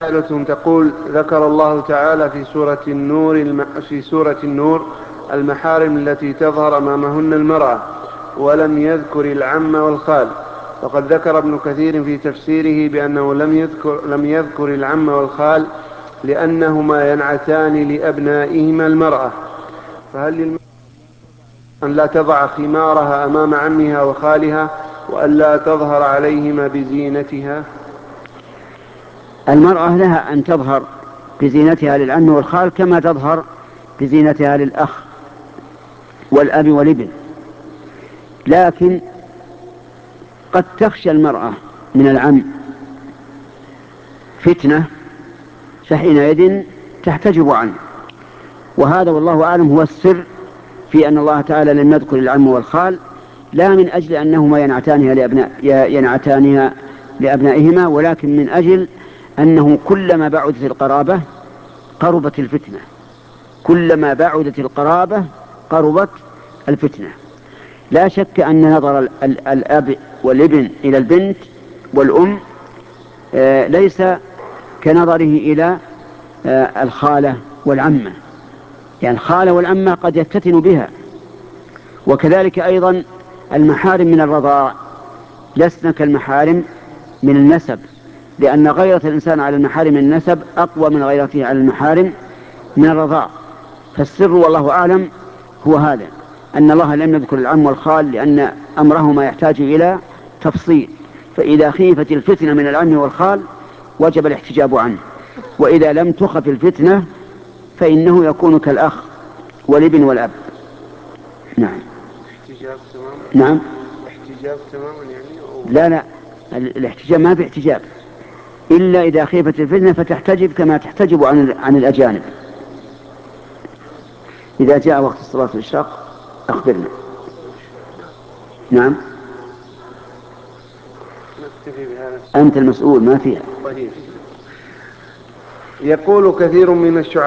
سائلة تقول: ذكر الله تعالى في سورة النور المحارم التي تظهر أمامهن المرأة، ولم يذكر العم والخال. وقد ذكر ابن كثير في تفسيره بأنه لم يذكر العم والخال لأنهما ينعتان لأبنائهما المرأة. فهل للمرأة أن لا تضع خمارها أمام عمها وخالها وأن لا تظهر عليهما بزينتها؟ المرأة لها أن تظهر بزينتها للعم والخال كما تظهر بزينتها للأخ والأب والابن، لكن قد تخشى المرأة من العم فتنة، فحينئذ تحتجب عنه. وهذا والله أعلم هو السر في أن الله تعالى لم يذكر العم والخال، لا من أجل أنهما ينعتانها لأبنائهما، ولكن من أجل أنه كلما بعدت القرابة قربت الفتنة، كلما بعدت القرابة قربت الفتنة. لا شك أن نظر الأب والابن إلى البنت والأم ليس كنظره إلى الخالة والعمة، يعني الخالة والعمة قد يفتتن بها. وكذلك أيضا المحارم من الرضاع لسنا كالمحارم من النسب، لأن غيرة الإنسان على المحارم من النسب أقوى من غيرته على المحارم من الرضاع. فالسر والله أعلم هو هذا، أن الله لم يذكر العم والخال لأن أمرهما يحتاج إلى تفصيل، فإذا خيفت الفتنة من العم والخال وجب الاحتجاب عنه، وإذا لم تخف الفتنة فإنه يكون كالأخ والابن والأب. نعم. احتجاب تماما؟ نعم. احتجاب تماما يعني لا، الاحتجاب ما في احتجاب إلا إذا خيفت الفتنة فتحتجب كما تحتجب عن الأجانب. إذا جاء وقت الصلاة والإشراق أخبرنا. نعم. أنت المسؤول ما فيها. طيب. يقول كثير من الشعراء